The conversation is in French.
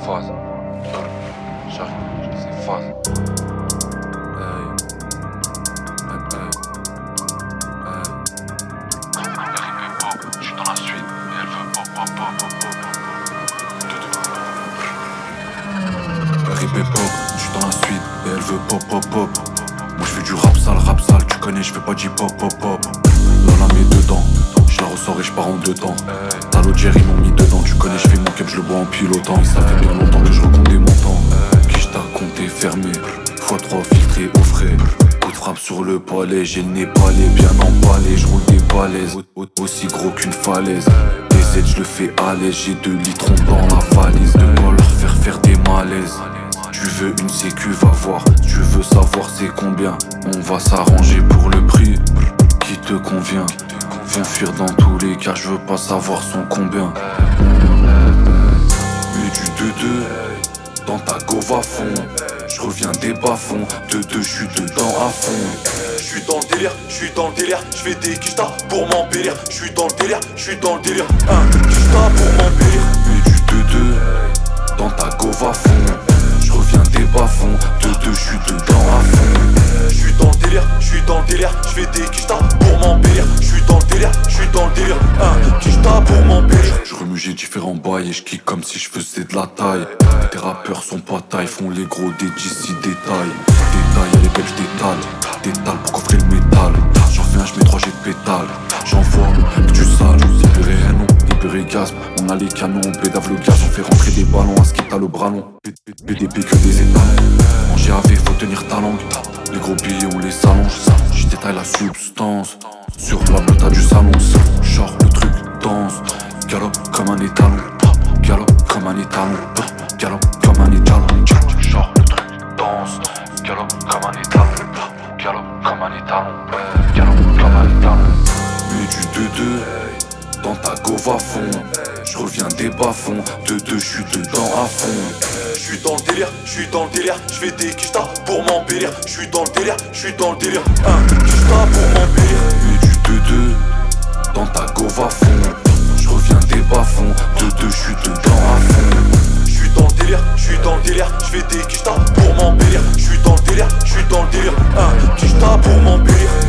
phase. J'arrive, c'est phase. Je suis dans la suite, et elle veut pop, pop, pop, pop, pop. RIP pop, je suis dans la suite et elle veut pop pop pop. Moi je fais du rap sale, tu connais, je fais pas du pop pop pop. Lola met dedans, je la ressors et je pars en deux temps. Talo Jerry m'ont mis dedans, tu connais, je fais mon cap, je le bois en pilotant. Ça fait bien longtemps que je recompte des montants. Qui je t'a compté fermé, x3 filtré au frais. Coup de frappe sur le palais, j'ai le nez balai, bien emballé, je roule des balaises, aussi gros qu'une falaise. DZ je le fais à l'aise, j'ai 2 litrons dans la valise. De quoi leur faire des malaises. Tu veux une sécu, va voir. Tu veux savoir c'est combien. On va s'arranger pour le prix qui te convient. Viens fuir dans tous les cas, je veux pas savoir son combien. Mets du 2-2 dans ta gova fond. Je reviens des bas-fonds, 2-2, je suis dedans à fond. Je suis dans le délire, je fais des quichtas pour m'embellir. Je suis dans le délire, quichta pour m'embellir. Mets du 2-2 dans ta gova fond. Je reviens des bas-fonds, 2-2, je suis dedans à fond. Je suis dans le délire, je fais des quichtas pour m'embellir. Je suis dans le délire, quichta pour m'embellir. Je remue, j'ai différents bails et je kick comme si je faisais de la taille. Tes rappeurs sont pas taille, font les gros des d'ici détail. Détail, y'a les belges détale pour coffrer le métal. J'en fais un, je mets 3 G de pétale. J'envoie que tu sales, libéré non, libéré gasp. On a les canons, on pédave le gaz, on fait rentrer des ballons à ce qui t'a le bras long. PDP que des étals. En GAV, faut tenir ta langue. Les gros billets, on les s'allonge. J'y détaille la substance. Sur la plata du salon, genre le truc danse. Galope comme un étalon. Galope comme un étalon. Galope comme un étalon. Genre le truc danse. Galope comme un étalon. Galope comme un étalon. Galope comme un étalon. Mets du 2-2 dans ta gova fond. Je reviens des bas-fonds, 2-2, je suis dedans à fond. Je suis dans le délire, je fais des quichtas pour m'embellir. Je suis dans le délire, quichta pour m'embellir. Mets du 2-2 dans ta gova fond. Je reviens des bas-fonds, 2-2, je suis dedans à fond. Je suis dans le délire, je fais des quichtas pour m'embellir. Je suis dans le délire, quichta pour m'embellir.